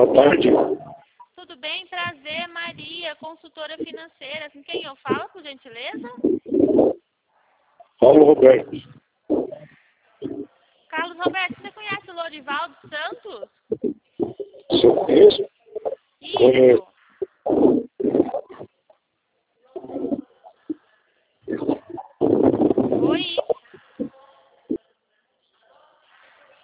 Boa tarde. Tudo bem? Prazer, Maria, consultora financeira. Com quem eu falo, por gentileza? Paulo Roberto. Carlos Roberto, você conhece o Lorivaldo Santos? Se eu conheço? Isso.